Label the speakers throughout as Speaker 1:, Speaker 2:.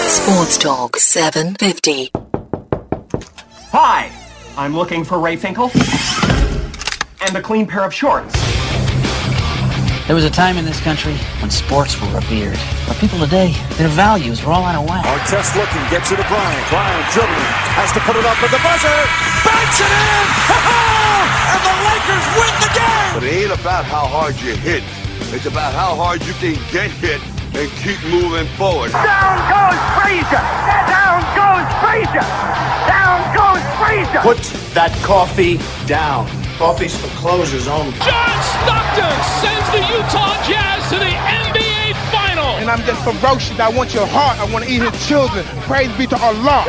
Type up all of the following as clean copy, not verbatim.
Speaker 1: Sports Talk 750.
Speaker 2: Hi, I'm looking for Ray Finkel and a clean pair of shorts.
Speaker 3: There was a time in this country when sports were revered. But people today, their values are all out of whack.
Speaker 4: Artest looking, gets it to Bryant. Bryant dribbling, has to put it up with the buzzer. Banks it in! And the Lakers win the game!
Speaker 5: But it ain't about how hard you hit. It's about how hard you can get hit and keep moving forward.
Speaker 6: Down goes Frazier! Down goes Frazier! Down goes Frazier!
Speaker 7: Put that coffee down. Coffee's for closers only.
Speaker 8: John Stockton sends the Utah Jazz to the NBA Final.
Speaker 9: And I'm just ferocious. I want your heart. I want to eat his children. Praise be to Allah.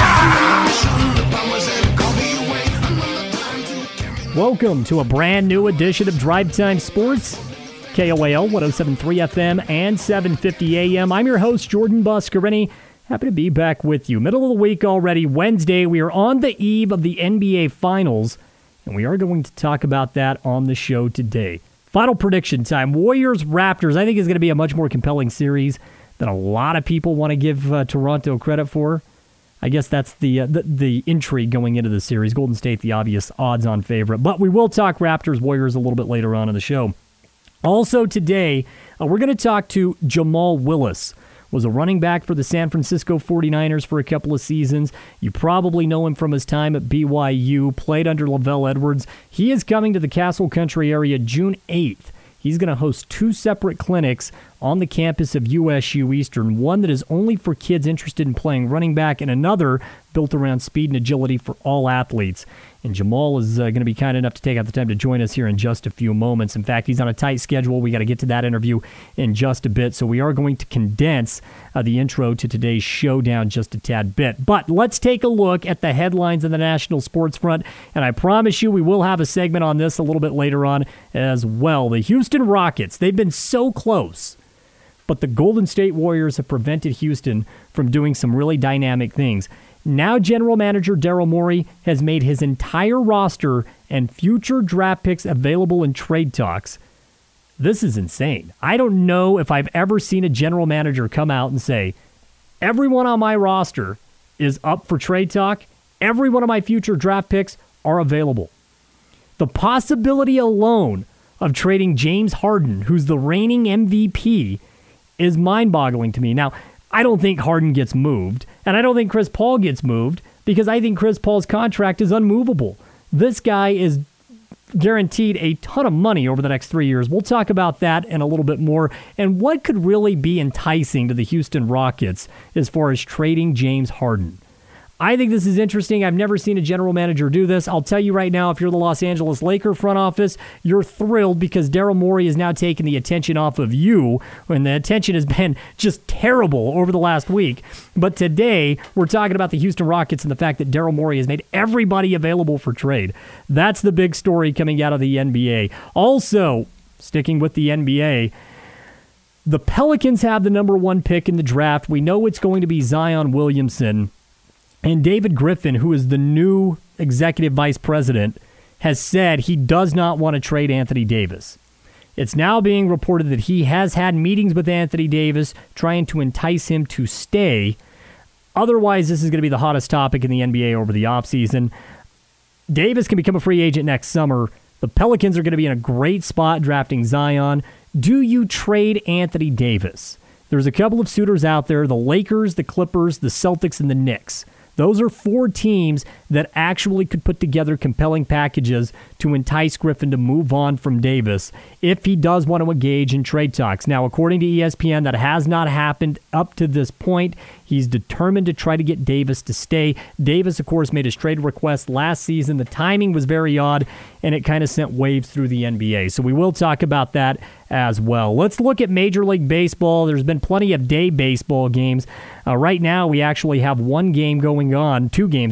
Speaker 10: Welcome to a brand new edition of Drive Time Sports. KOAL 107.3 FM and 750 AM. I'm your host, Jordan Buscarini. Happy to be back with you. Middle of the week already, Wednesday. We are on the eve of the NBA Finals, and we are going to talk about that on the show today. Final prediction time. Warriors-Raptors, I think, is going to be a much more compelling series than a lot of people want to give Toronto credit for. I guess that's the intrigue going into the series. Golden State, the obvious odds-on favorite. But we will talk Raptors-Warriors a little bit later on in the show. Also today, we're going to talk to Jamal Willis. Was a running back for the San Francisco 49ers for a couple of seasons. You probably know him from his time at BYU, played under LaVell Edwards. He is coming to the Castle Country area June 8th. He's going to host two separate clinics on the campus of USU Eastern, one that is only for kids interested in playing running back and another built around speed and agility for all athletes. And Jamal is going to be kind enough to take out the time to join us here in just a few moments. In fact, he's on a tight schedule. We got to get to that interview in just a bit, so we are going to condense the intro to today's showdown just a tad bit. But let's take a look at the headlines on the national sports front, and I promise you we will have a segment on this a little bit later on as well. The Houston Rockets, they've been so close, but the Golden State Warriors have prevented Houston from doing some really dynamic things. Now general manager Daryl Morey has made his entire roster and future draft picks available in trade talks. This is insane. I don't know if I've ever seen a general manager come out and say, everyone on my roster is up for trade talk. Every one of my future draft picks are available. The possibility alone of trading James Harden, who's the reigning MVP, is mind-boggling to me. Now, I don't think Harden gets moved, and I don't think Chris Paul gets moved, because I think Chris Paul's contract is unmovable. This guy is guaranteed a ton of money over the next 3 years. We'll talk about that and a little bit more, and what could really be enticing to the Houston Rockets as far as trading James Harden. I think this is interesting. I've never seen a general manager do this. I'll tell you right now, if you're the Los Angeles Laker front office, you're thrilled because Daryl Morey has now taken the attention off of you, when the attention has been just terrible over the last week. But today, we're talking about the Houston Rockets and the fact that Daryl Morey has made everybody available for trade. That's the big story coming out of the NBA. Also, sticking with the NBA, the Pelicans have the number one pick in the draft. We know it's going to be Zion Williamson. And David Griffin, who is the new executive vice president, has said he does not want to trade Anthony Davis. It's now being reported that he has had meetings with Anthony Davis trying to entice him to stay. Otherwise, this is going to be the hottest topic in the NBA over the offseason. Davis can become a free agent next summer. The Pelicans are going to be in a great spot drafting Zion. Do you trade Anthony Davis? There's a couple of suitors out there, the Lakers, the Clippers, the Celtics, and the Knicks. Those are four teams that actually could put together compelling packages to entice Griffin to move on from Davis if he does want to engage in trade talks. Now, according to ESPN, that has not happened up to this point. He's determined to try to get Davis to stay. Davis, of course, made his trade request last season. The timing was very odd, and it kind of sent waves through the NBA. So we will talk about that as well. Let's look at Major League Baseball. There's been plenty of day baseball games. Right now, we actually have two games going on,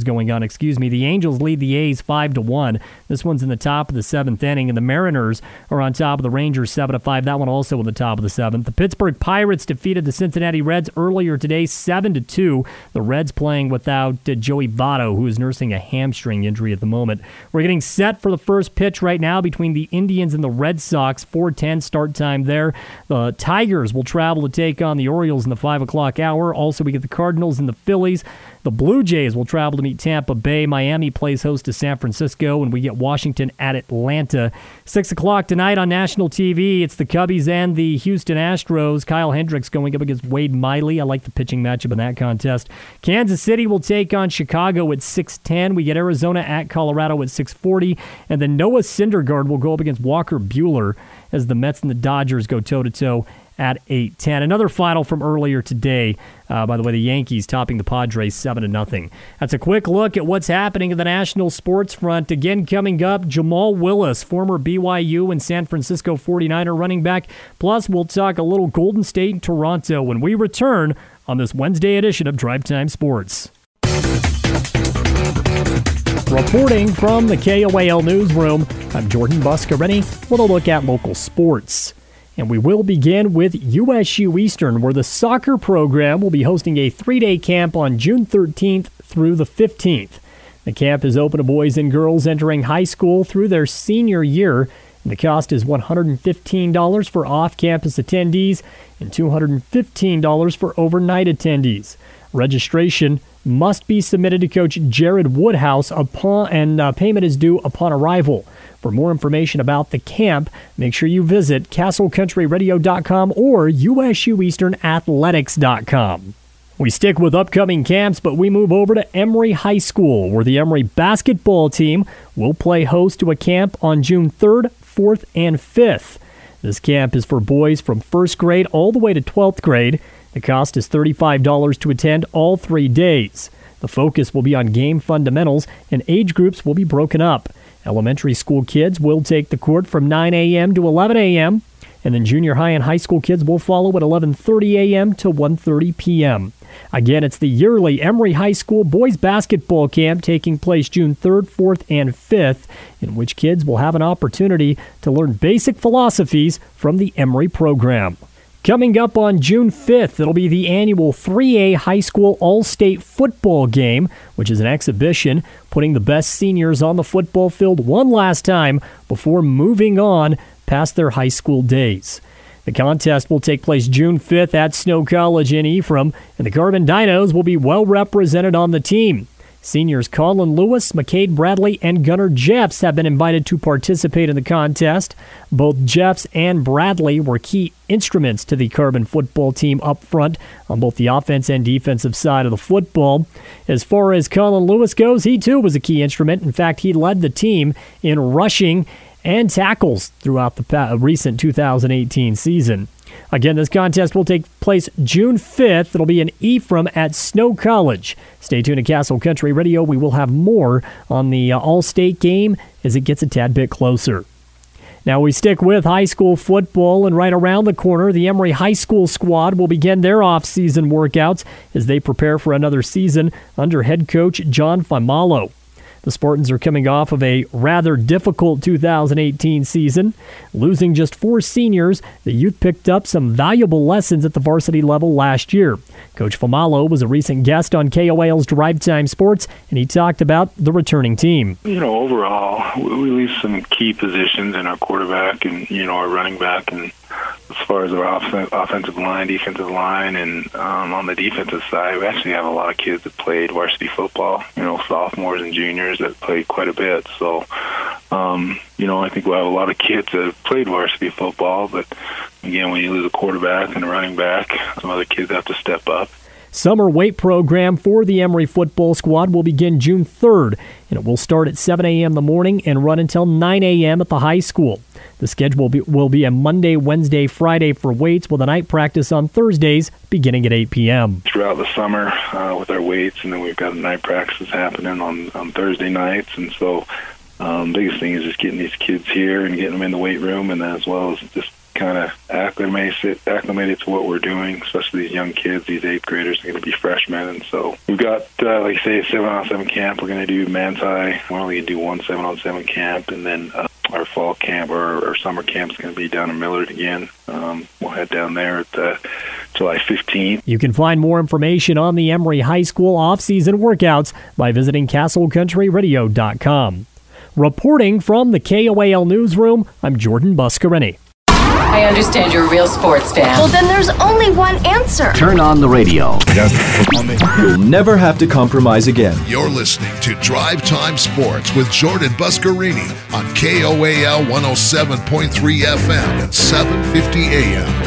Speaker 10: The Angels lead the A's 5-1. This one's in the top of the seventh inning, and the Mariners are on top of the Rangers 7-5. That one also in the top of the seventh. The Pittsburgh Pirates defeated the Cincinnati Reds earlier today, 7 7-2. The Reds playing without Joey Votto, who is nursing a hamstring injury at the moment. We're getting set for the first pitch right now between the Indians and the Red Sox. 4:10 start time there. The Tigers will travel to take on the Orioles in the 5 o'clock hour. Also, we get the Cardinals and the Phillies. The Blue Jays will travel to meet Tampa Bay. Miami plays host to San Francisco, and we get Washington at Atlanta. 6 o'clock tonight on national TV, it's the Cubbies and the Houston Astros. Kyle Hendricks going up against Wade Miley. I like the pitching matchup in that contest. Kansas City will take on Chicago at 6:10. We get Arizona at Colorado at 6:40. And then Noah Syndergaard will go up against Walker Buehler as the Mets and the Dodgers go toe-to-toe at 8:10. Another final from earlier today. By the way, the Yankees topping the Padres 7-0. That's a quick look at what's happening in the national sports front. Again, coming up, Jamal Willis, former BYU and San Francisco 49er running back. Plus, we'll talk a little Golden State and Toronto when we return on this Wednesday edition of Drive Time Sports. Reporting from the KOAL newsroom, I'm Jordan Buscarini with a look at local sports. And we will begin with USU Eastern, where the soccer program will be hosting a 3-day camp on June 13th through the 15th. The camp is open to boys and girls entering high school through their senior year. And the cost is $115 for off-campus attendees and $215 for overnight attendees. Registration must be submitted to Coach Jared Woodhouse and payment is due upon arrival. For more information about the camp, make sure you visit CastleCountryRadio.com or USUEasternAthletics.com. We stick with upcoming camps, but we move over to Emory High School, where the Emory basketball team will play host to a camp on June 3rd, 4th, and 5th. This camp is for boys from 1st grade all the way to 12th grade. The cost is $35 to attend all 3 days. The focus will be on game fundamentals, and age groups will be broken up. Elementary school kids will take the court from 9 a.m. to 11 a.m., and then junior high and high school kids will follow at 11:30 a.m. to 1:30 p.m. Again, it's the yearly Emory High School boys basketball camp taking place June 3rd, 4th, and 5th, in which kids will have an opportunity to learn basic philosophies from the Emory program. Coming up on June 5th, it'll be the annual 3A High School All-State Football Game, which is an exhibition putting the best seniors on the football field one last time before moving on past their high school days. The contest will take place June 5th at Snow College in Ephraim, and the Carbon Dinos will be well represented on the team. Seniors Colin Lewis, McCade Bradley, and Gunnar Jeffs have been invited to participate in the contest. Both Jeffs and Bradley were key instruments to the Carbon football team up front on both the offense and defensive side of the football. As far as Colin Lewis goes, he too was a key instrument. In fact, he led the team in rushing and tackles throughout the recent 2018 season. Again, this contest will take place June 5th. It'll be in Ephraim at Snow College. Stay tuned to Castle Country Radio. We will have more on the All-State game as it gets a tad bit closer. Now we stick with high school football, and right around the corner, the Emory High School squad will begin their off-season workouts as they prepare for another season under head coach John Famalo. The Spartans are coming off of a rather difficult 2018 season. Losing just 4 seniors, the youth picked up some valuable lessons at the varsity level last year. Coach Famalo was a recent guest on KOAL's Drive Time Sports, and he talked about the returning team.
Speaker 11: Overall, we leave some key positions in our quarterback and, our running back, and as far as our offensive line, defensive line, and on the defensive side, we actually have a lot of kids that played varsity football, sophomores and juniors that played quite a bit. So, I think we'll have a lot of kids that have played varsity football, but again, when you lose a quarterback and a running back, some other kids have to step up.
Speaker 10: Summer weight program for the Emory football squad will begin June 3rd, and it will start at 7 a.m. in the morning and run until 9 a.m. at the high school. The schedule will be a Monday, Wednesday, Friday for weights, with a night practice on Thursdays beginning at 8 p.m.
Speaker 11: Throughout the summer with our weights, and then we've got night practices happening on Thursday nights, and so biggest thing is just getting these kids here and getting them in the weight room, and then as well as just kind of acclimated to what we're doing, especially these young kids. These 8th graders are going to be freshmen, and so we've got, like I say, a 7-on-7 camp. We're going to do Manti. We're only going to do one 7-on-7 camp, and then our fall camp or our summer camp is going to be down in Millard again. We'll head down there at July 15th.
Speaker 10: You can find more information on the Emory High School off-season workouts by visiting CastleCountryRadio.com. Reporting from the KOAL Newsroom, I'm Jordan Buscarini.
Speaker 12: I understand you're a real sports fan.
Speaker 13: Well, then there's only one answer.
Speaker 14: Turn on the radio. You'll never have to compromise again.
Speaker 15: You're listening to Drive Time Sports with Jordan Buscarini on KOAL 107.3 FM and 750 AM.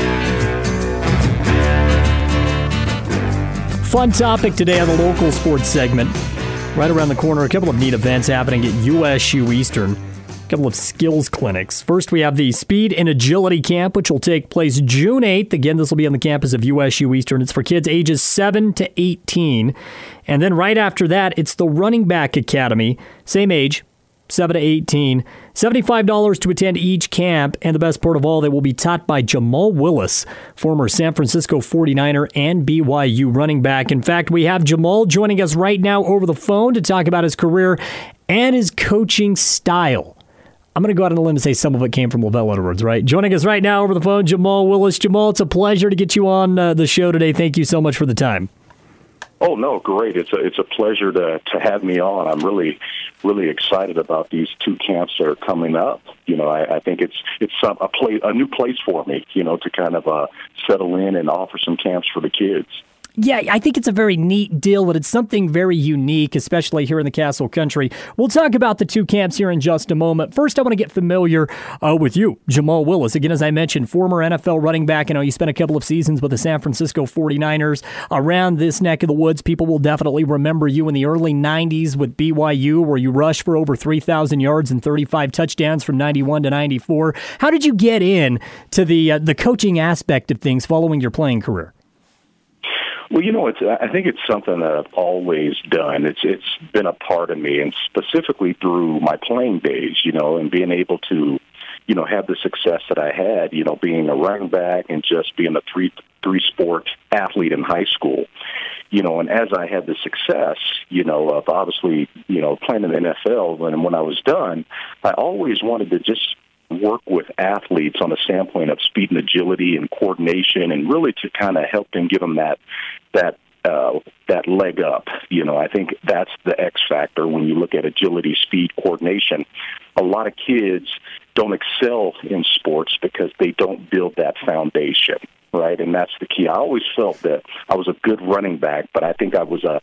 Speaker 10: Fun topic today on the local sports segment. Right around the corner, a couple of neat events happening at USU Eastern. A couple of skills clinics. First, we have the Speed and Agility Camp, which will take place June 8th. Again, this will be on the campus of USU Eastern. It's for kids ages 7 to 18. And then right after that, it's the Running Back Academy. Same age, 7 to 18. $75 to attend each camp. And the best part of all, they will be taught by Jamal Willis, former San Francisco 49er and BYU running back. In fact, we have Jamal joining us right now over the phone to talk about his career and his coaching style. I'm going to go out on a limb and say some of it came from LaVell Edwards, right? Joining us right now over the phone, Jamal Willis. Jamal, it's a pleasure to get you on the show today. Thank you so much for the time.
Speaker 16: Oh, no, great. It's a pleasure to have me on. I'm really excited about these two camps that are coming up. You know, I think it's a new place for me, you know, to kind of settle in and offer some camps for the kids.
Speaker 10: Yeah, I think it's a very neat deal, but it's something very unique, especially here in the Castle Country. We'll talk about the two camps here in just a moment. First, I want to get familiar with you, Jamal Willis. Again, as I mentioned, former NFL running back. I know you spent a couple of seasons with the San Francisco 49ers. Around this neck of the woods, people will definitely remember you in the early 90s with BYU, where you rushed for over 3,000 yards and 35 touchdowns from 91 to 94. How did you get in to the coaching aspect of things following your playing career?
Speaker 16: Well, you know, I think it's something that I've always done. It's been a part of me, and specifically through my playing days, you know, and being able to, you know, have the success that I had, you know, being a running back and just being a three-sport athlete in high school. You know, and as I had the success, you know, of obviously, you know, playing in the NFL, and when I was done, I always wanted to just work with athletes on the standpoint of speed and agility and coordination, and really to kind of help them, give them that leg up. You know, I think that's the X factor when you look at agility, speed, coordination. A lot of kids don't excel in sports because they don't build that foundation, right? And that's the key. I always felt that I was a good running back, but I think I was a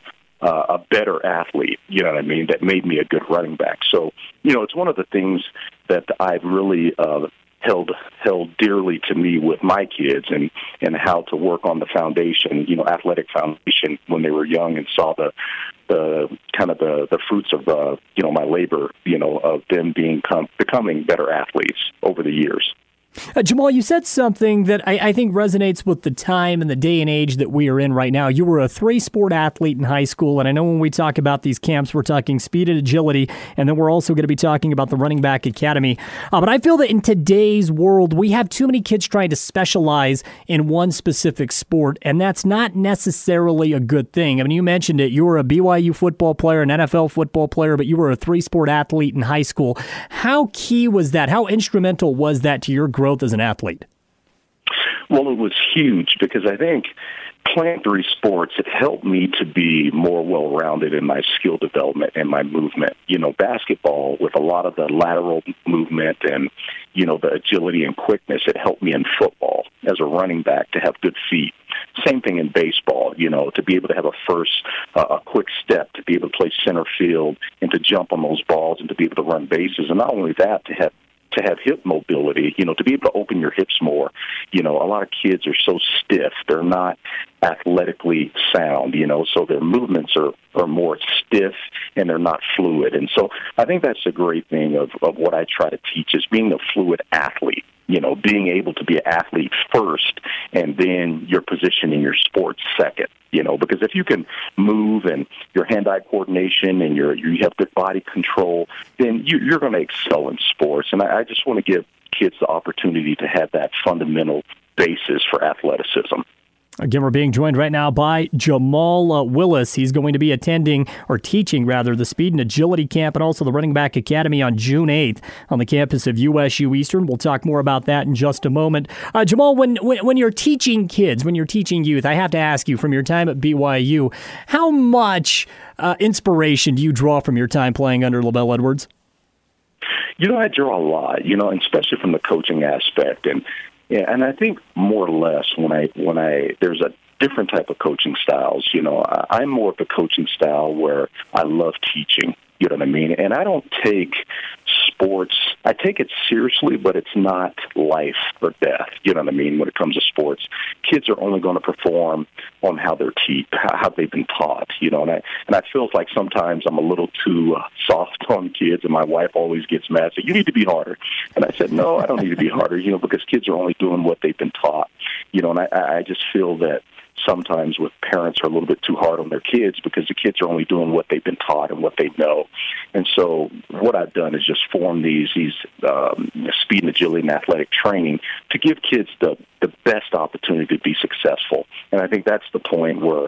Speaker 16: better athlete, you know what I mean, that made me a good running back. So, you know, it's one of the things that I've really held dearly to me with my kids, and how to work on the foundation, you know, athletic foundation when they were young, and saw the kind of the fruits of, you know, my labor, you know, of them becoming better athletes over the years.
Speaker 10: Jamal, you said something that I think resonates with the time and the day and age that we are in right now. You were a three-sport athlete in high school, and I know when we talk about these camps, we're talking speed and agility, and then we're also going to be talking about the Running Back Academy. But I feel that in today's world, we have too many kids trying to specialize in one specific sport, and that's not necessarily a good thing. I mean, you mentioned it. You were a BYU football player, an NFL football player, but you were a three-sport athlete in high school. How key was that? How instrumental was that to your growth as an athlete?
Speaker 16: Well, it was huge, because I think playing three sports, it helped me to be more well-rounded in my skill development and my movement. You know, basketball, with a lot of the lateral movement and, you know, the agility and quickness, it helped me in football as a running back to have good feet. Same thing in baseball, you know, to be able to have a quick step, to be able to play center field and to jump on those balls and to be able to run bases. And not only that, to have hip mobility, you know, to be able to open your hips more. You know, a lot of kids are so stiff. They're not athletically sound, you know, so their movements are more stiff and they're not fluid. And so I think that's a great thing of what I try to teach, is being a fluid athlete. You know, being able to be an athlete first, and then your position in your sport second. You know, because if you can move and your hand-eye coordination and you have good body control, then you're going to excel in sports. And I just want to give kids the opportunity to have that fundamental basis for athleticism.
Speaker 10: Again, we're being joined right now by Jamal Willis. He's going to be teaching the Speed and Agility Camp and also the Running Back Academy on June 8th on the campus of USU Eastern. We'll talk more about that in just a moment. Jamal, when you're teaching kids, when you're teaching youth, I have to ask you, from your time at BYU, how much inspiration do you draw from your time playing under LaVell Edwards?
Speaker 16: I draw a lot, and especially from the coaching aspect. And I think more or less when there's a different type of coaching styles, I'm more of a coaching style where I love teaching, you know what I mean? And I don't take sports, I take it seriously, but it's not life or death, you know what I mean, when it comes to sports. Kids are only going to perform on how they've been taught, and I feel like sometimes I'm a little too soft on kids, and my wife always gets mad, so you need to be harder. And I said, no, I don't need to be harder, because kids are only doing what they've been taught, and I just feel that sometimes with parents are a little bit too hard on their kids because the kids are only doing what they've been taught and what they know. And so what I've done is just form these speed and agility and athletic training to give kids the best opportunity to be successful. And I think that's the point where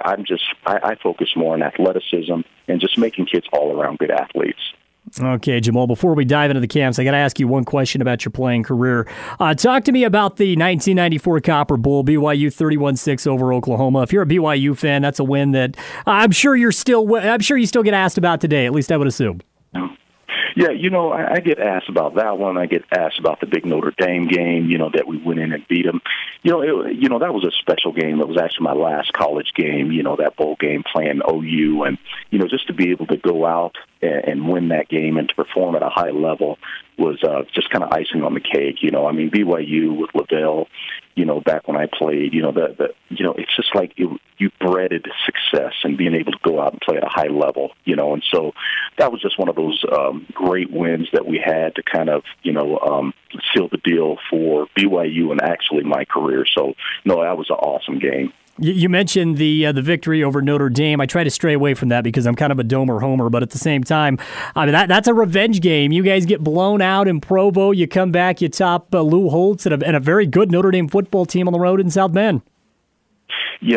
Speaker 16: I focus more on athleticism and just making kids all-around good athletes.
Speaker 10: Okay, Jamal, before we dive into the camps, I got to ask you one question about your playing career. Talk to me about the 1994 Copper Bowl, BYU 31-6 over Oklahoma. If you're a BYU fan, that's a win that I'm sure you still get asked about today, at least I would assume.
Speaker 16: Yeah, I get asked about that one. I get asked about the big Notre Dame game, that we went in and beat them. That was a special game. It was actually my last college game, that bowl game playing OU. And, just to be able to go out and win that game and to perform at a high level was just kind of icing on the cake. BYU with LaVell, back when I played, it's just like you bred success and being able to go out and play at a high level, and so that was just one of those great wins that we had to kind of, seal the deal for BYU and actually my career. So, no, that was an awesome game.
Speaker 10: You mentioned the victory over Notre Dame. I try to stray away from that because I'm kind of a Domer homer, but at the same time, I mean that's a revenge game. You guys get blown out in Provo. You come back, you top Lou Holtz and a very good Notre Dame football team on the road in South Bend.
Speaker 16: Yeah,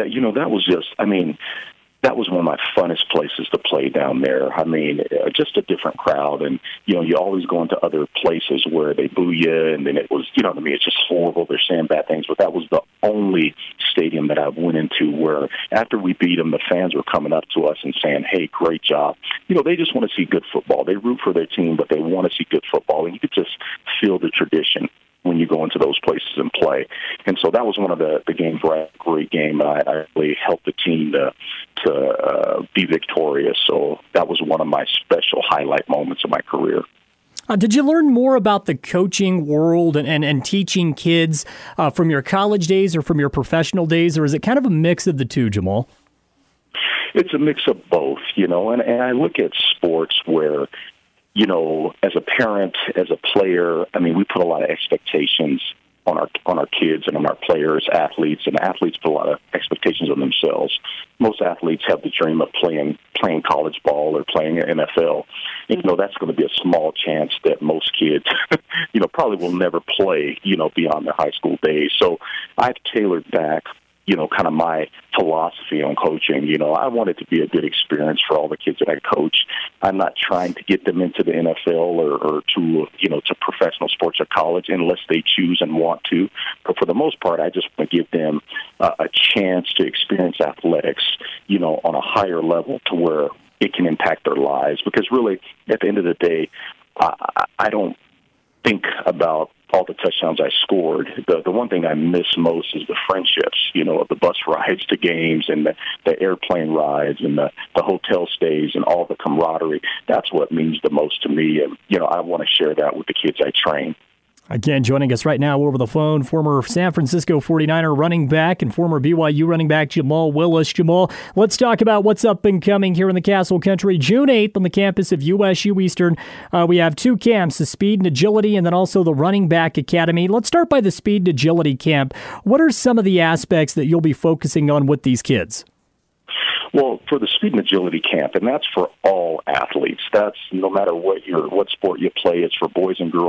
Speaker 16: that was one of my funnest places to play down there. I mean, just a different crowd. And, you always go into other places where they boo you, and then it was, it's just horrible. They're saying bad things. But that was the only stadium that I went into where after we beat them, the fans were coming up to us and saying, hey, great job. They just want to see good football. They root for their team, but they want to see good football. And you could just feel the tradition when you go into those places and play. And so that was one of the games where I had a great game. I really helped the team to be victorious. So that was one of my special highlight moments of my career.
Speaker 10: Did you learn more about the coaching world and teaching kids from your college days or from your professional days, or is it kind of a mix of the two, Jamal?
Speaker 16: It's a mix of both, and I look at sports where, as a parent, as a player, I mean, we put a lot of expectations on our kids and on our players, athletes, and athletes put a lot of expectations on themselves. Most athletes have the dream of playing college ball or playing in NFL. And, that's going to be a small chance that most kids, probably will never play, beyond their high school days. So I've tailored back, kind of my philosophy on coaching. I want it to be a good experience for all the kids that I coach. I'm not trying to get them into the NFL or to, to professional sports or college unless they choose and want to. But for the most part, I just want to give them a chance to experience athletics, on a higher level to where it can impact their lives. Because really, at the end of the day, I don't think about all the touchdowns I scored. The one thing I miss most is the friendships, the bus rides to games and the airplane rides and the hotel stays and all the camaraderie. That's what means the most to me. And, I want to share that with the kids I train.
Speaker 10: Again, joining us right now over the phone, former San Francisco 49er running back and former BYU running back Jamal Willis. Jamal, let's talk about what's up and coming here in the Castle Country. June 8th on the campus of USU Eastern, we have two camps, the Speed and Agility and then also the Running Back Academy. Let's start by the Speed and Agility camp. What are some of the aspects that you'll be focusing on with these kids?
Speaker 16: Well, for the Speed and Agility camp, and that's for all athletes. That's no matter what sport you play. It's for boys and girls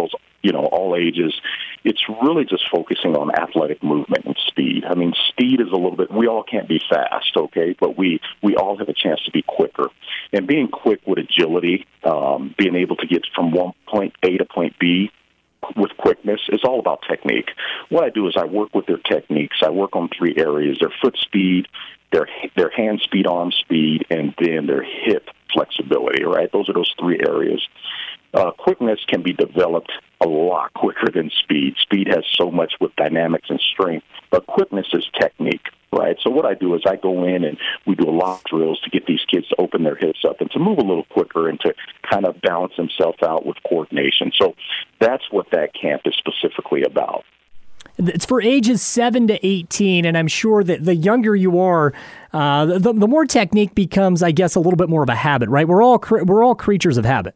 Speaker 16: all ages. It's really just focusing on athletic movement and speed. I mean, speed is a little bit, we all can't be fast, okay, but we all have a chance to be quicker. And being quick with agility, being able to get from point A to point B with quickness is all about technique. What I do is I work with their techniques. I work on 3 areas: their foot speed, their hand speed, arm speed, and then their hip flexibility, right? Those are those 3 areas. Quickness can be developed a lot quicker than speed. Speed has so much with dynamics and strength, but quickness is technique, right? So what I do is I go in and we do a lot of drills to get these kids to open their hips up and to move a little quicker and to kind of balance themselves out with coordination. So that's what that camp is specifically about.
Speaker 10: It's for ages 7 to 18, and I'm sure that the younger you are, the more technique becomes, I guess, a little bit more of a habit, right? We're all creatures of habit.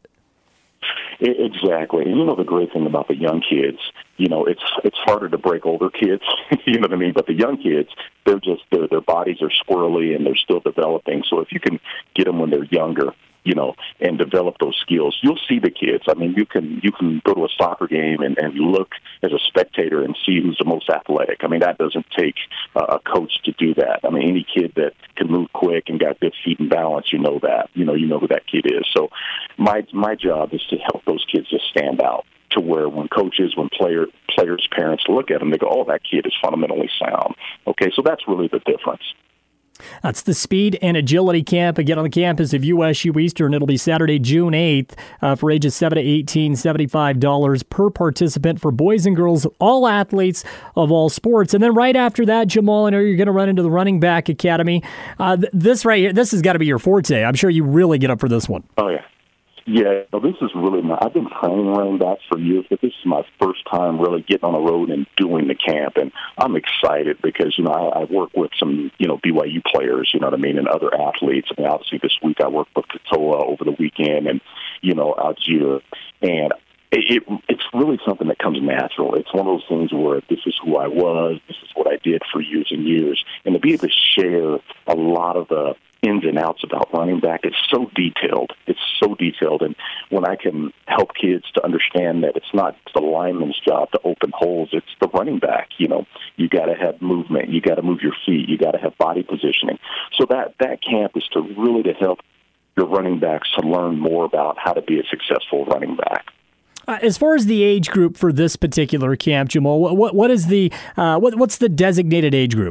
Speaker 16: Exactly. And the great thing about the young kids, it's harder to break older kids, you know what I mean? But the young kids, their bodies are squirrely and they're still developing. So if you can get them when they're younger, and develop those skills, you'll see the kids. I mean, you can go to a soccer game and look as a spectator and see who's the most athletic. I mean, that doesn't take a coach to do that. I mean, any kid that can move quick and got good feet and balance, you know that. You know who that kid is. So my job is to help those kids just stand out to where when coaches, when players, parents look at them, they go, oh, that kid is fundamentally sound. Okay, so that's really the difference.
Speaker 10: That's the Speed and Agility Camp, again on the campus of USU Eastern. It'll be Saturday, June 8th for ages 7 to 18, $75 per participant for boys and girls, all athletes of all sports. And then right after that, Jamal, I know you're going to run into the Running Back Academy. This right here, this has got to be your forte. I'm sure you really get up for this one.
Speaker 16: Oh, yeah. Yeah, this is really I've been training running backs for years, but this is my first time really getting on the road and doing the camp. And I'm excited because, I work with some, BYU players, you know what I mean, and other athletes. I mean, obviously this week I worked with Katoa over the weekend and, Algier. And it's really something that comes natural. It's one of those things where this is who I was, this is what I did for years and years. And to be able to share a lot of the ins and outs about running back, it's so detailed. And when I can help kids to understand that it's not the lineman's job to open holes, it's the running back. You got to have movement. You got to move your feet. You got to have body positioning. So that camp is to help your running backs to learn more about how to be a successful running back.
Speaker 10: As far as the age group for this particular camp, Jamal, what is what's the designated age group?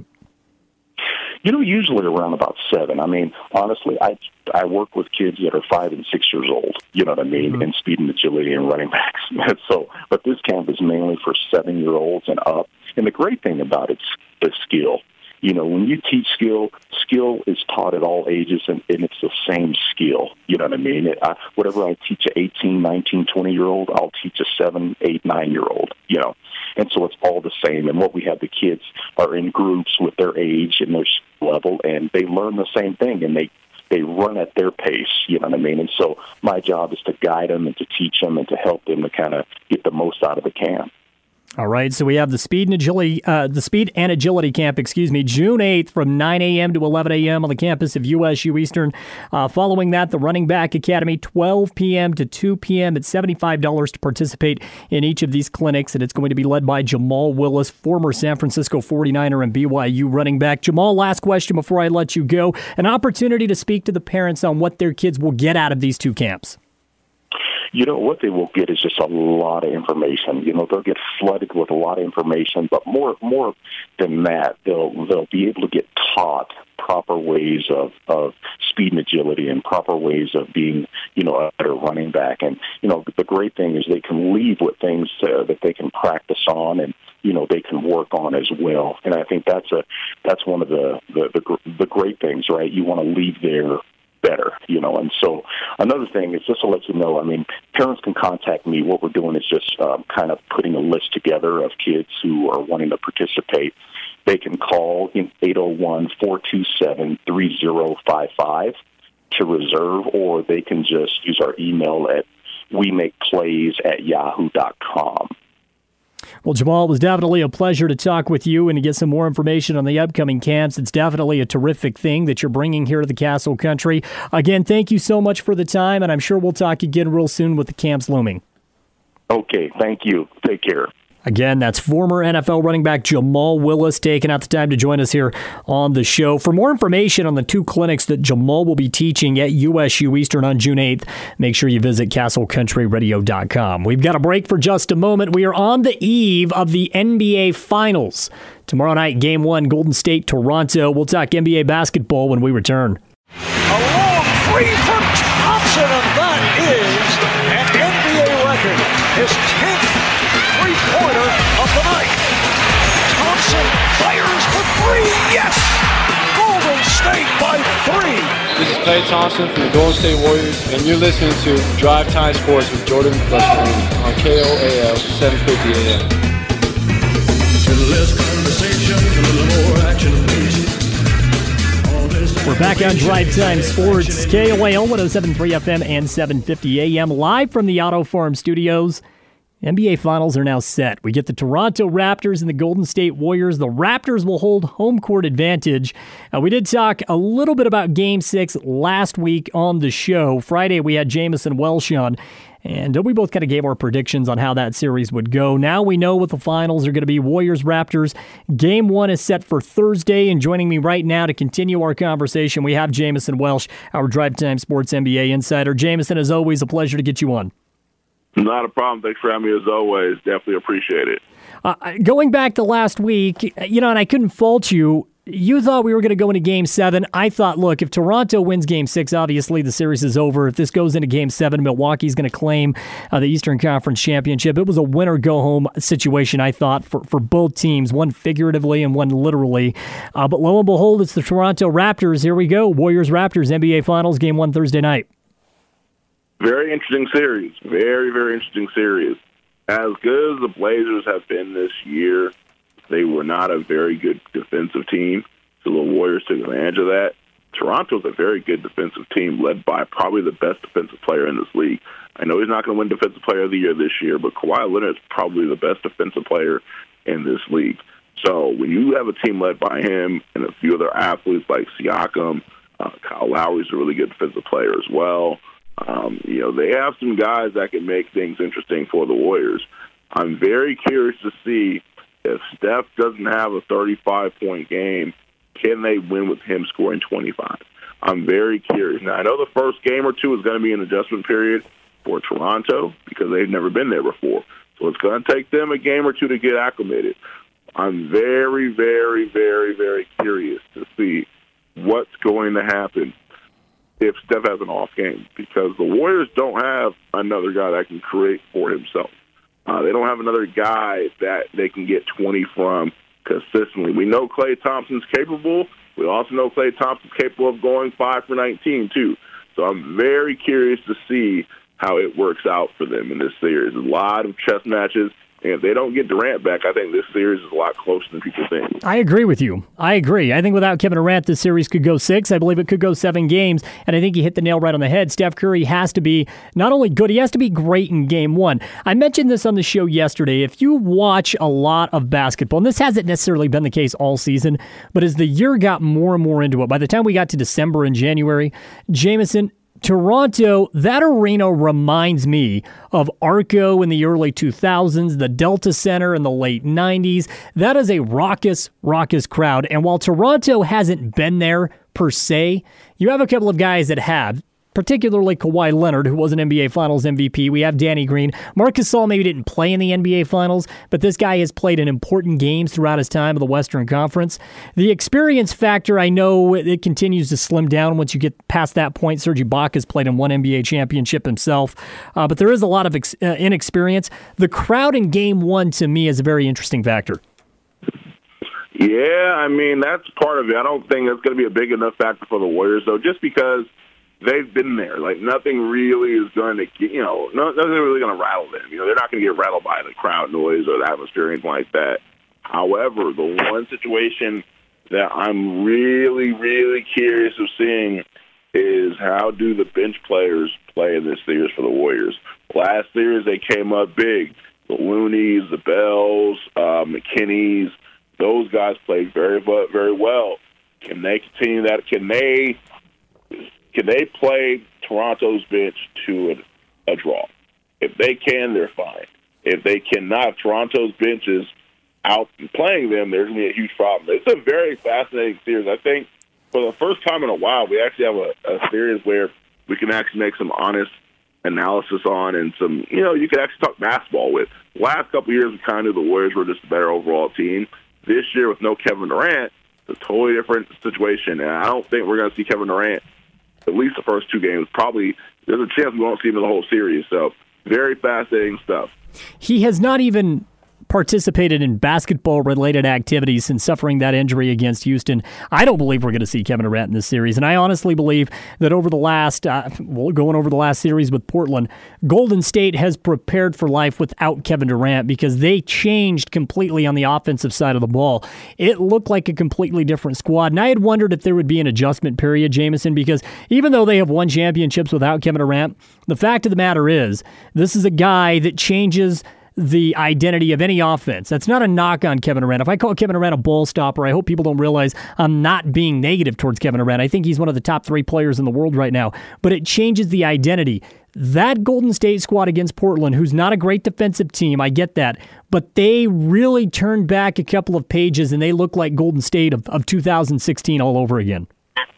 Speaker 16: Usually around about 7. I mean, honestly, I work with kids that are 5 and 6 years old, you know what I mean, in speed and agility and running backs. But this camp is mainly for 7-year-olds and up. And the great thing about it's the skill. When you teach skill is taught at all ages, and it's the same skill. You know what I mean? Whatever I teach an 18, 19, 20-year-old, I'll teach a 7, 8, 9-year-old, And so it's all the same. And what we have, the kids are in groups with their age and their level, and they learn the same thing, and they run at their pace, you know what I mean? And so my job is to guide them and to teach them and to help them to kind of get the most out of the camp.
Speaker 10: All right, so we have the Speed and Agility Camp, June 8th from 9 a.m. to 11 a.m. on the campus of USU Eastern. Following that, the Running Back Academy, 12 p.m. to 2 p.m. It's $75 to participate in each of these clinics, and it's going to be led by Jamal Willis, former San Francisco 49er and BYU running back. Jamal, last question before I let you go. An opportunity to speak to the parents on what their kids will get out of these 2 camps.
Speaker 16: What they will get is just a lot of information. They'll get flooded with a lot of information, but more than that, they'll be able to get taught proper ways of speed and agility and proper ways of being, a better running back. And, the great thing is they can leave with things that they can practice on and, they can work on as well. And I think that's one of the great things, right? You want to leave there better, and so another thing is just to let you know, I mean, parents can contact me. What we're doing is just kind of putting a list together of kids who are wanting to participate. They can call 801-427-3055 to reserve, or they can just use our email at wemakeplays@yahoo.com.
Speaker 10: Well, Jamal, it was definitely a pleasure to talk with you and to get some more information on the upcoming camps. It's definitely a terrific thing that you're bringing here to the Castle Country. Again, thank you so much for the time, and I'm sure we'll talk again real soon with the camps looming.
Speaker 16: Okay, thank you. Take care.
Speaker 10: Again, that's former NFL running back Jamal Willis taking out the time to join us here on the show. For more information on the 2 clinics that Jamal will be teaching at USU Eastern on June 8th, make sure you visit CastleCountryRadio.com. We've got a break for just a moment. We are on the eve of the NBA Finals. Tomorrow night, Game 1, Golden State, Toronto. We'll talk NBA basketball when we return.
Speaker 4: A long three from Thompson, and that is an NBA record. His 10th three-pointer of the night. Thompson fires for 3. Yes! Golden State by 3.
Speaker 17: This is Klay Thompson from the Golden State Warriors, and you're listening to Drive Time Sports with Jordan Buscarini on KOAL 750 AM.
Speaker 18: Less conversation, a little more action, please.
Speaker 10: We're back on Drive Time Sports, KOAL 107.3 FM and 750 AM, live from the Auto Farm Studios. NBA Finals are now set. We get the Toronto Raptors and the Golden State Warriors. The Raptors will hold home court advantage. We did talk a little bit about Game 6 last week on the show. Friday, we had Jamison Welsh on, and we both kind of gave our predictions on how that series would go. Now we know what the finals are going to be. Warriors-Raptors. Game 1 is set for Thursday, and joining me right now to continue our conversation, we have Jamison Welsh, our Drive Time Sports NBA insider. Jamison, as always, a pleasure to get you on.
Speaker 19: Not a problem. Thanks for having me as always. Definitely appreciate it.
Speaker 10: Going back to last week, and I couldn't fault you. You thought we were going to go into Game 7. I thought, look, if Toronto wins Game 6, obviously the series is over. If this goes into Game 7, Milwaukee's going to claim the Eastern Conference Championship. It was a winner-go-home situation, I thought, for both teams, one figuratively and one literally. But lo and behold, it's the Toronto Raptors. Here we go. Warriors-Raptors, NBA Finals, Game 1 Thursday night.
Speaker 19: Very interesting series. Very, very interesting series. As good as the Blazers have been this year, they were not a very good defensive team, so the Warriors took advantage of that. Toronto's a very good defensive team led by probably the best defensive player in this league. I know he's not going to win Defensive Player of the Year this year, but Kawhi Leonard is probably the best defensive player in this league. So when you have a team led by him and a few other athletes like Siakam, Kyle Lowry's a really good defensive player as well. They have some guys that can make things interesting for the Warriors. I'm very curious to see if Steph doesn't have a 35-point game, can they win with him scoring 25? I'm very curious. Now, I know the first game or two is going to be an adjustment period for Toronto because they've never been there before. So it's going to take them a game or two to get acclimated. I'm very, very, very, very curious to see what's going to happen if Steph has an off game, because the Warriors don't have another guy that can create for himself. They don't have another guy that they can get 20 from consistently. We know Klay Thompson's capable. We also know Klay Thompson's capable of going 5 for 19, too. So I'm very curious to see how it works out for them in this series. A lot of chess matches. And if they don't get Durant back, I think this series is a lot closer than people think.
Speaker 10: I agree with you. I agree. I think without Kevin Durant, this series could go 6. I believe it could go 7 games. And I think you hit the nail right on the head. Steph Curry has to be not only good, he has to be great in Game 1. I mentioned this on the show yesterday. If you watch a lot of basketball, and this hasn't necessarily been the case all season, but as the year got more and more into it, by the time we got to December and January, Jamison, Toronto, that arena reminds me of Arco in the early 2000s, the Delta Center in the late 90s. That is a raucous crowd. And while Toronto hasn't been there per se, you have a couple of guys that have, particularly Kawhi Leonard, who was an NBA Finals MVP. We have Danny Green. Marc Gasol maybe didn't play in the NBA Finals, but this guy has played in important games throughout his time in the Western Conference. The experience factor, I know it continues to slim down once you get past that point. Serge Ibaka has played in one NBA championship himself, but there is a lot of inexperience. The crowd in Game 1, to me, is a very interesting factor.
Speaker 19: Yeah, I mean, that's part of it. I don't think that's going to be a big enough factor for the Warriors, though, just because they've been there. Like, nothing really is going to, nothing really going to rattle them. They're not going to get rattled by the crowd noise or the atmosphere or anything like that. However, the one situation that I'm really, really curious of seeing is how do the bench players play in this series for the Warriors. Last series, they came up big. The Looneys, the Bells, McKinneys, those guys played very, very well. Can they continue that? Can they play Toronto's bench to a draw? If they can, they're fine. if they cannot, Toronto's bench is out playing them, there's going to be a huge problem. It's a very fascinating series. I think for the first time in a while, we actually have a series where we can actually make some honest analysis on and some, you can actually talk basketball with. Last couple of years, we kind of knew the Warriors were just a better overall team. This year, with no Kevin Durant, it's a totally different situation, and I don't think we're going to see Kevin Durant at least the first two games. Probably there's a chance we won't see him in the whole series. So very fascinating stuff.
Speaker 10: He has not even participated in basketball-related activities since suffering that injury against Houston. I don't believe we're going to see Kevin Durant in this series, and I honestly believe that over the last, going over the last series with Portland, Golden State has prepared for life without Kevin Durant because they changed completely on the offensive side of the ball. It looked like a completely different squad, and I had wondered if there would be an adjustment period, Jameson, because even though they have won championships without Kevin Durant, the fact of the matter is this is a guy that changes the identity of any offense. That's not a knock on Kevin Durant. If I call Kevin Durant a ball stopper, I hope people don't realize I'm not being negative towards Kevin Durant. I think he's one of the top 3 players in the world right now. But it changes the identity. That Golden State squad against Portland, who's not a great defensive team, I get that, but they really turned back a couple of pages and they look like Golden State of 2016 all over again.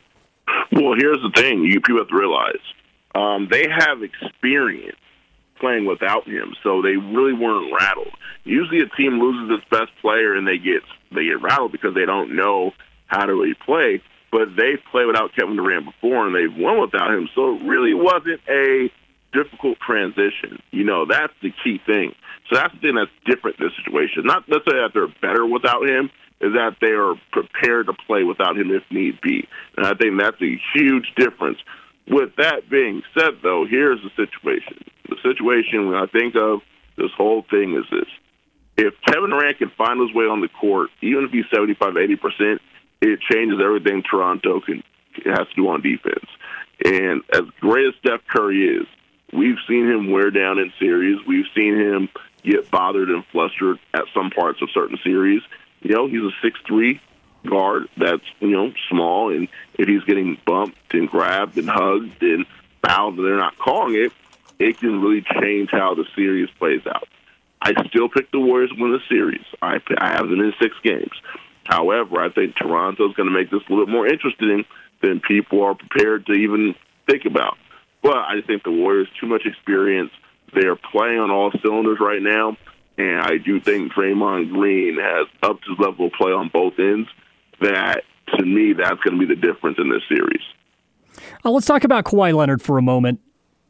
Speaker 19: Well, here's the thing you people have to realize. They have experience playing without him, so they really weren't rattled. Usually a team loses its best player and they get rattled because they don't know how to really play, but they've played without Kevin Durant before and they've won without him, so it really wasn't a difficult transition. That's the key thing. So that's the thing that's different in this situation. Not necessarily that they're better without him, is that they are prepared to play without him if need be. And I think that's a huge difference. With that being said, though, here's the situation. The situation when I think of this whole thing is this. If Kevin Durant can find his way on the court, even if he's 75, 80%, it changes everything Toronto has to do on defense. And as great as Steph Curry is, we've seen him wear down in series. We've seen him get bothered and flustered at some parts of certain series. He's a 6'3" guard that's, small, and if he's getting bumped and grabbed and hugged and fouled and they're not calling it, it can really change how the series plays out. I still pick the Warriors to win the series. I have them in 6 games. However, I think Toronto's going to make this a little bit more interesting than people are prepared to even think about. But I just think the Warriors too much experience. They're playing on all cylinders right now, and I do think Draymond Green has upped his level of play on both ends. That, to me, that's going to be the difference in this series.
Speaker 10: Let's talk about Kawhi Leonard for a moment.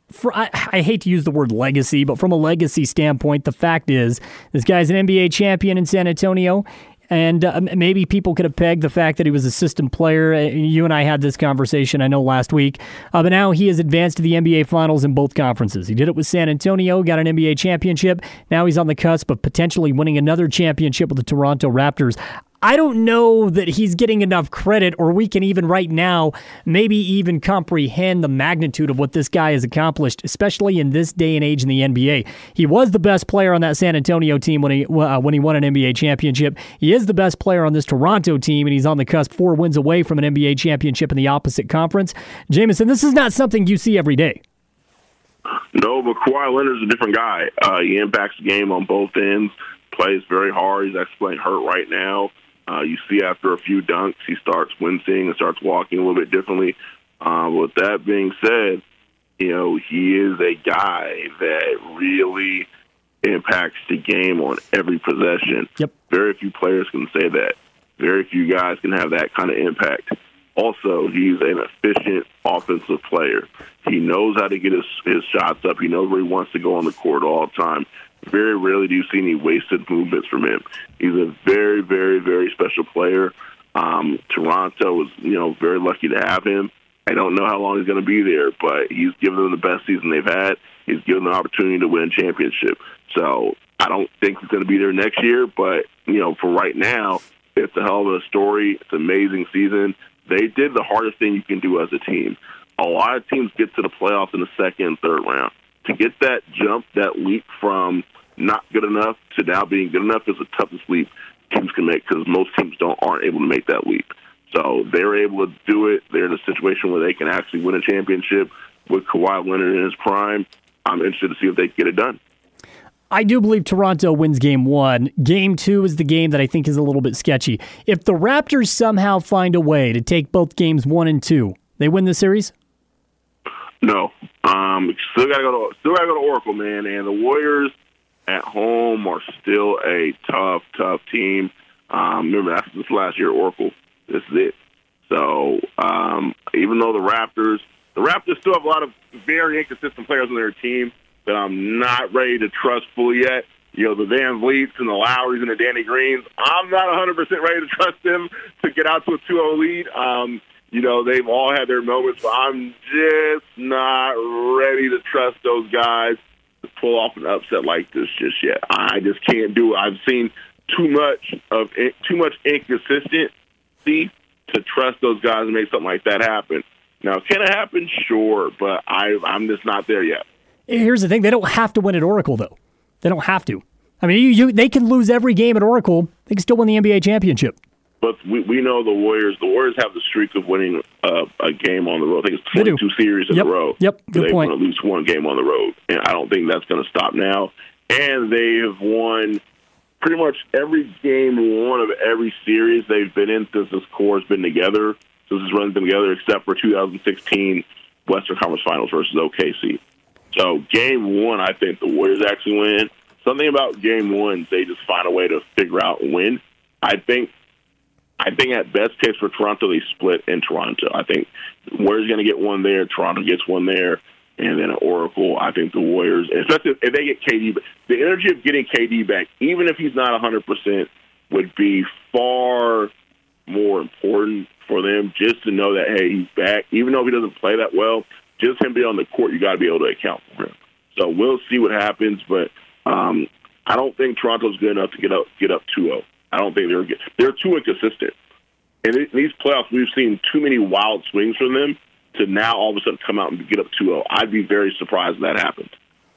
Speaker 10: I hate to use the word legacy, but from a legacy standpoint, the fact is this guy's an NBA champion in San Antonio, and maybe people could have pegged the fact that he was a system player. You and I had this conversation, I know, last week. But now he has advanced to the NBA Finals in both conferences. He did it with San Antonio, got an NBA championship. Now he's on the cusp of potentially winning another championship with the Toronto Raptors. I don't know that he's getting enough credit, or we can even right now maybe even comprehend the magnitude of what this guy has accomplished, especially in this day and age in the NBA. He was the best player on that San Antonio team when he won an NBA championship. He is the best player on this Toronto team, and he's on the cusp 4 wins away from an NBA championship in the opposite conference. Jameson, this is not something you see every day.
Speaker 19: No, but Kawhi Leonard's a different guy. He impacts the game on both ends, plays very hard. He's actually playing hurt right now. You see after a few dunks, he starts wincing and starts walking a little bit differently. With that being said, he is a guy that really impacts the game on every possession.
Speaker 10: Yep.
Speaker 19: Very few players can say that. Very few guys can have that kind of impact. Also, he's an efficient offensive player. He knows how to get his shots up. He knows where he wants to go on the court all the time. Very rarely do you see any wasted movements from him. He's a very, very, very special player. Toronto was, very lucky to have him. I don't know how long he's going to be there, but he's given them the best season they've had. He's given them the opportunity to win a championship. So I don't think he's going to be there next year, but, for right now, it's a hell of a story. It's an amazing season. They did the hardest thing you can do as a team. A lot of teams get to the playoffs in the second and third round. To get that jump, that leap from not good enough to now being good enough is the toughest leap teams can make because most teams aren't able to make that leap. So they're able to do it. They're in a situation where they can actually win a championship with Kawhi Leonard in his prime. I'm interested to see if they can get it done.
Speaker 10: I do believe Toronto wins Game 1. Game 2 is the game that I think is a little bit sketchy. If the Raptors somehow find a way to take both Games 1 and 2, they win the series?
Speaker 19: No. Still gotta go to Oracle, man. And the Warriors at home are still a tough team. Remember, that's this last year at Oracle. This is it. So even though the Raptors still have a lot of very inconsistent players on their team that I'm not ready to trust fully yet. The Van Vliets and the Lowrys and the Danny Greens, I'm not 100% ready to trust them to get out to a 2-0 lead. They've all had their moments, but I'm just not ready to trust those guys to pull off an upset like this just yet. I just can't do it. I've seen too much inconsistency to trust those guys and make something like that happen. Now, can it happen? Sure, but I'm just not there yet.
Speaker 10: Here's the thing. They don't have to win at Oracle, though. They don't have to. I mean, they can lose every game at Oracle. They can still win the NBA championship.
Speaker 19: But we know the Warriors have the streak of winning a game on the road. I think it's 22 series in a row.
Speaker 10: Yep, good point.
Speaker 19: They won at least one game on the road, and I don't think that's going to stop now. And they have won pretty much every game one of every series they've been in since this core has been together, since this run's been together, except for 2016 Western Conference Finals versus OKC. So Game 1, I think the Warriors actually win. Something about Game 1, they just find a way to figure out and win. I think at best case for Toronto, they split in Toronto. I think the Warriors going to get one there, Toronto gets one there, and then at Oracle, I think the Warriors, especially if they get KD, the energy of getting KD back, even if he's not 100%, would be far more important for them just to know that, hey, he's back. Even though he doesn't play that well, just him being on the court, you got to be able to account for him. So we'll see what happens, but I don't think Toronto's good enough to get up 2-0. I don't think they're too inconsistent. And in these playoffs, we've seen too many wild swings from them to now all of a sudden come out and get up 2-0. I'd be very surprised if that happened.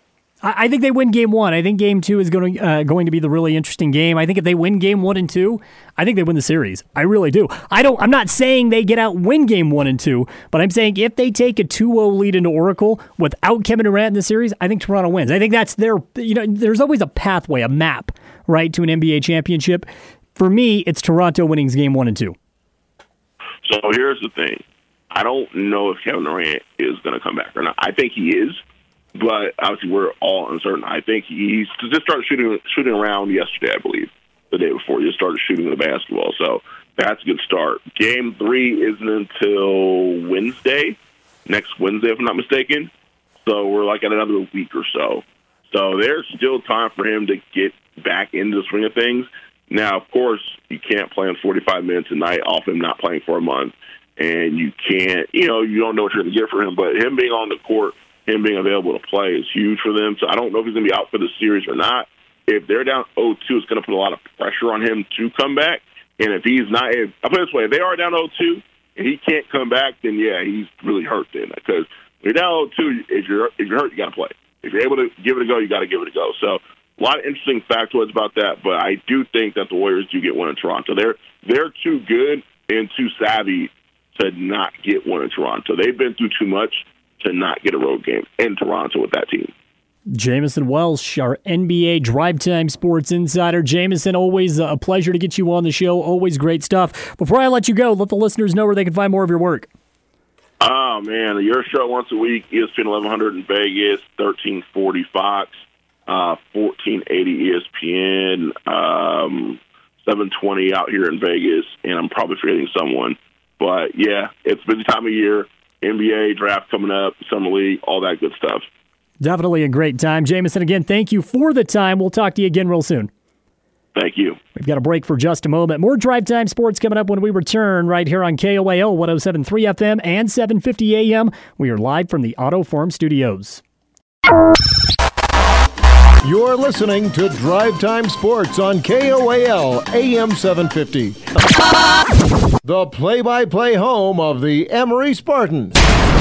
Speaker 10: I think they win Game 1. I think Game 2 is going to be the really interesting game. I think if they win Game 1 and 2, I think they win the series. I really do. I'm not saying they get out and win Game 1 and 2, but I'm saying if they take a 2-0 lead into Oracle without Kevin Durant in the series, I think Toronto wins. I think that's there's always a pathway, a map, right, to an NBA championship. For me, it's Toronto winning Game 1 and 2.
Speaker 19: So here's the thing. I don't know if Kevin Durant is going to come back or not. I think he is. But obviously, we're all uncertain. I think he just started shooting around yesterday, I believe, the day before. He just started shooting the basketball. So that's a good start. Game 3 isn't until next Wednesday, if I'm not mistaken. So we're like at another week or so. So there's still time for him to get back into the swing of things. Now, of course, you can't play in 45 minutes a night off him not playing for a month. And you can't, you don't know what you're going to get for him. But him being on the court, him being available to play is huge for them. So I don't know if he's going to be out for the series or not. If they're down 0-2, it's going to put a lot of pressure on him to come back. And if he's not, I'll put it this way, if they are down 0-2 and he can't come back, then, yeah, he's really hurt then. Because when you're down 0-2, if you're hurt, you got to play. If you're able to give it a go, you got to give it a go. So a lot of interesting factoids about that. But I do think that the Warriors do get one in Toronto. They're too good and too savvy to not get one in Toronto. They've been through too much to not get a road game in Toronto with that team.
Speaker 10: Jamison Welsh, our NBA Drive Time Sports Insider. Jamison, always a pleasure to get you on the show. Always great stuff. Before I let you go, let the listeners know where they can find more of your work.
Speaker 19: Oh, man. Your show once a week, ESPN 1100 in Vegas, 1340 Fox, 1480 ESPN, 720 out here in Vegas, and I'm probably forgetting someone. But, yeah, it's a busy time of year. NBA draft coming up, Summer League, all that good stuff.
Speaker 10: Definitely a great time. Jamison, again, thank you for the time. We'll talk to you again real soon.
Speaker 19: Thank you.
Speaker 10: We've got a break for just a moment. More Drive Time Sports coming up when we return right here on KOAL 107.3 FM and 750 AM. We are live from the Auto Forum Studios.
Speaker 20: You're listening to Drive Time Sports on KOAL AM 750. The play-by-play home of the Emory Spartans.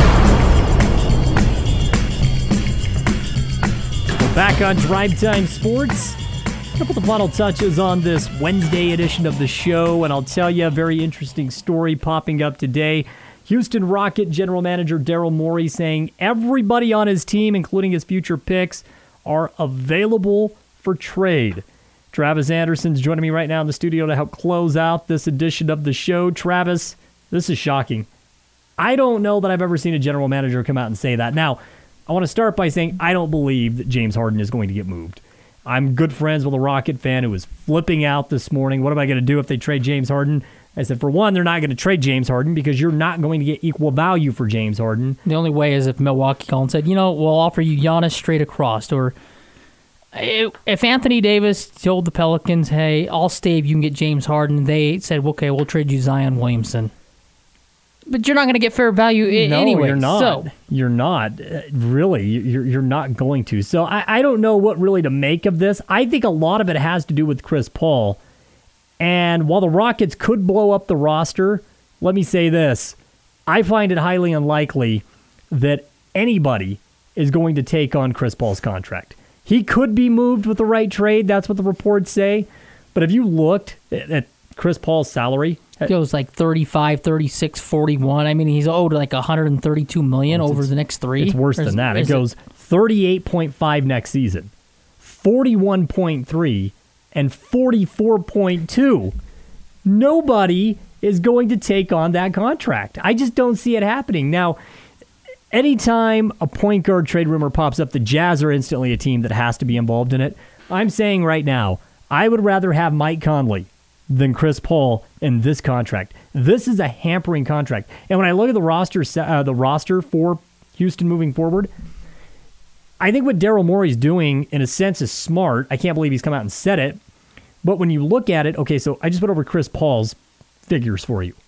Speaker 10: We're back on Drive Time Sports. A couple of final touches on this Wednesday edition of the show, and I'll tell you a very interesting story popping up today. Houston Rocket General Manager Daryl Morey saying everybody on his team, including his future picks, are available for trade. Travis Anderson's joining me right now in the studio to help close out this edition of the show. Travis, this is shocking. I don't know that I've ever seen a general manager come out and say that. Now, I want to start by saying I don't believe that James Harden is going to get moved. I'm good friends with a Rocket fan who was flipping out this morning. What am I going to do if they trade James Harden? I said, for one, they're not going to trade James Harden because you're not going to get equal value for James Harden.
Speaker 21: The only way is if Milwaukee called and said, we'll offer you Giannis straight across. Or if Anthony Davis told the Pelicans, hey, I'll stay if you can get James Harden, they said, okay, we'll trade you Zion Williamson. But you're not going to get fair value anyway.
Speaker 10: No, you're not. So. You're not. Really, you're not going to. So I don't know what really to make of this. I think a lot of it has to do with Chris Paul. And while the Rockets could blow up the roster, let me say this. I find it highly unlikely that anybody is going to take on Chris Paul's contract. He could be moved with the right trade. That's what the reports say. But if you looked at Chris Paul's salary,
Speaker 21: it goes like 35, 36, 41. I mean, he's owed like $132 million over the next three.
Speaker 10: It's worse than that. It goes 38.5 next season, 41.3, and 44.2. Nobody is going to take on that contract. I just don't see it happening. Now, anytime a point guard trade rumor pops up, the Jazz are instantly a team that has to be involved in it. I'm saying right now, I would rather have Mike Conley than Chris Paul in this contract. This is a hampering contract. And when I look at the roster for Houston moving forward, I think what Daryl Morey's doing, in a sense, is smart. I can't believe he's come out and said it. But when you look at it, okay, so I just went over Chris Paul's figures for you.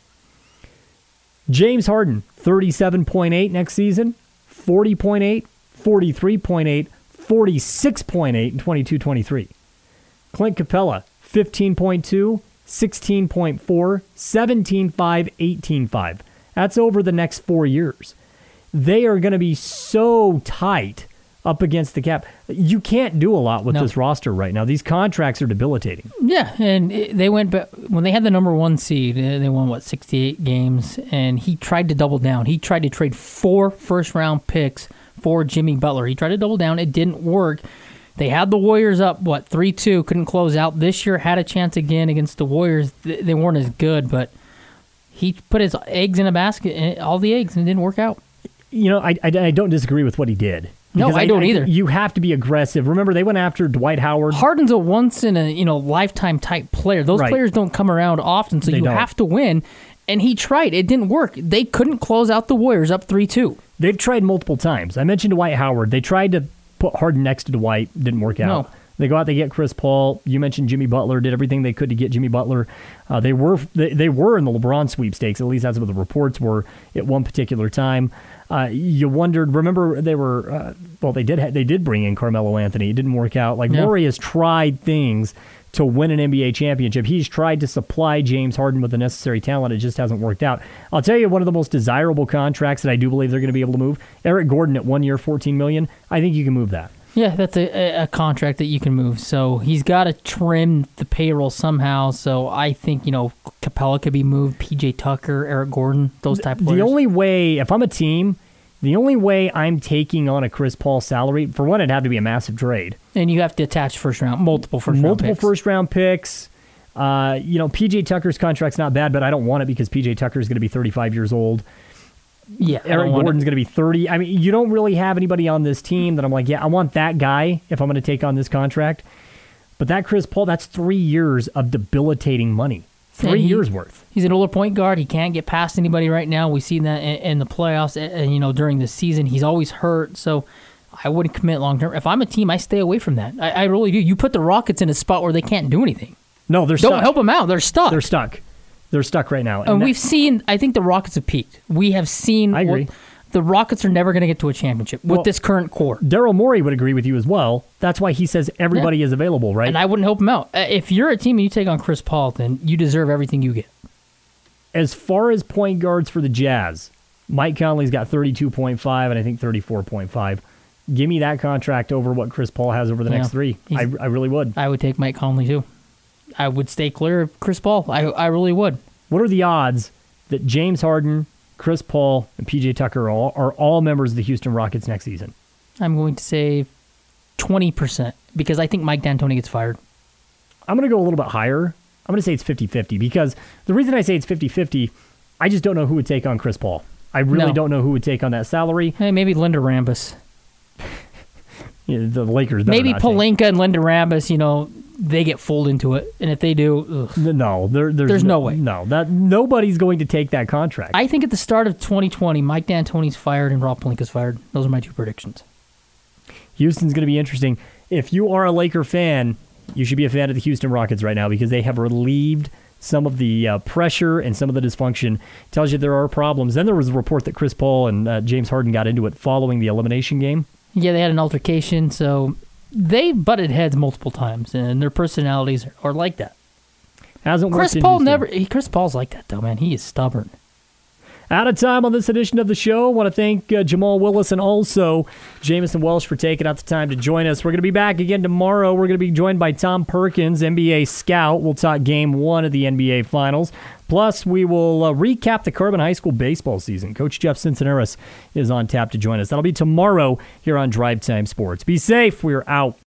Speaker 10: James Harden, 37.8 next season, 40.8, 43.8, 46.8, and 22-23. Clint Capella, 15.2, 16.4, 17.5, 18.5. That's over the next 4 years. They are going to be so tight up against the cap. You can't do a lot with this roster right now. These contracts are debilitating.
Speaker 21: Yeah, and they went when they had the number 1 seed, they won, 68 games, and he tried to double down. He tried to trade 4 first-round picks for Jimmy Butler. He tried to double down. It didn't work. They had the Warriors up, 3-2, couldn't close out. This year had a chance again against the Warriors. They weren't as good, but he put his eggs in a basket, all the eggs, and it didn't work out.
Speaker 10: I don't disagree with what he did.
Speaker 21: No, I don't either.
Speaker 10: You have to be aggressive. Remember, they went after Dwight Howard.
Speaker 21: Harden's a once-in-a-lifetime type player. Those players don't come around often, so you have to win. And he tried. It didn't work. They couldn't close out the Warriors up 3-2.
Speaker 10: They've tried multiple times. I mentioned Dwight Howard. They tried to put Harden next to Dwight. Didn't work out.
Speaker 21: No.
Speaker 10: They go out, they get Chris Paul. You mentioned Jimmy Butler. Did everything they could to get Jimmy Butler. They were in the LeBron sweepstakes. At least that's what the reports were at one particular time. You wondered. Remember, they were they did bring in Carmelo Anthony. It didn't work out. Morey has tried things to win an NBA championship. He's tried to supply James Harden with the necessary talent. It just hasn't worked out. I'll tell you one of the most desirable contracts that I do believe they're going to be able to move. Eric Gordon at 1 year, $14 million. I think you can move that.
Speaker 21: Yeah, that's a contract that you can move. So he's got to trim the payroll somehow. So I think, Capella could be moved, PJ Tucker, Eric Gordon, those type of players.
Speaker 10: The only way, if I'm a team, the only way I'm taking on a Chris Paul salary, for one, it'd have to be a massive trade.
Speaker 21: And you have to attach multiple
Speaker 10: first-round picks. PJ Tucker's contract's not bad, but I don't want it because PJ Tucker's going to be 35 years old.
Speaker 21: Yeah,
Speaker 10: Eric Gordon's going to be 30. I mean, you don't really have anybody on this team that I'm like, yeah, I want that guy if I'm going to take on this contract. But that Chris Paul, that's 3 years of debilitating money. 3 years worth.
Speaker 21: He's an older point guard. He can't get past anybody right now. We've seen that in the playoffs and during the season. He's always hurt, so I wouldn't commit long term. If I'm a team, I stay away from that. I really do. You put the Rockets in a spot where they can't do anything.
Speaker 10: No, they're stuck.
Speaker 21: Don't help them out. They're stuck.
Speaker 10: They're stuck. They're stuck right now.
Speaker 21: And we've seen, I think the Rockets have peaked. We have seen.
Speaker 10: I agree.
Speaker 21: The Rockets are never going to get to a championship with this current core.
Speaker 10: Daryl Morey would agree with you as well. That's why he says everybody is available, right?
Speaker 21: And I wouldn't help him out. If you're a team and you take on Chris Paul, then you deserve everything you get.
Speaker 10: As far as point guards for the Jazz, Mike Conley's got 32.5 and I think 34.5. Give me that contract over what Chris Paul has over the next 3. I really would.
Speaker 21: I would take Mike Conley too. I would stay clear of Chris Paul. I really would.
Speaker 10: What are the odds that James Harden, Chris Paul, and PJ Tucker are all members of the Houston Rockets next season?
Speaker 21: I'm going to say 20% because I think Mike D'Antoni gets fired.
Speaker 10: I'm going to go a little bit higher. I'm going to say it's 50-50 because the reason I say it's 50-50, I just don't know who would take on Chris Paul. I really don't know who would take on that salary.
Speaker 21: Hey, maybe Linda Rambis.
Speaker 10: Yeah, the Lakers.
Speaker 21: Maybe Pelinka and Linda Rambis, they get fooled into it. And if they do,
Speaker 10: no, there's no way. No, nobody's going to take that contract.
Speaker 21: I think at the start of 2020, Mike D'Antoni's fired and Rob Pelinka's fired. Those are my 2 predictions.
Speaker 10: Houston's going to be interesting. If you are a Laker fan, you should be a fan of the Houston Rockets right now because they have relieved some of the pressure and some of the dysfunction. Tells you there are problems. Then there was a report that Chris Paul and James Harden got into it following the elimination game.
Speaker 21: Yeah, they had an altercation, so they butted heads multiple times, and their personalities are like that.
Speaker 10: Hasn't worked.
Speaker 21: Chris Paul's like that though, man. He is stubborn.
Speaker 10: Out of time on this edition of the show. I want to thank Jamal Willis and also Jamison Welsh for taking out the time to join us. We're going to be back again tomorrow. We're going to be joined by Tom Perkins, NBA scout. We'll talk Game 1 of the NBA Finals. Plus, we will recap the Carbon High School baseball season. Coach Jeff Cincinnati is on tap to join us. That'll be tomorrow here on Drive Time Sports. Be safe. We're out.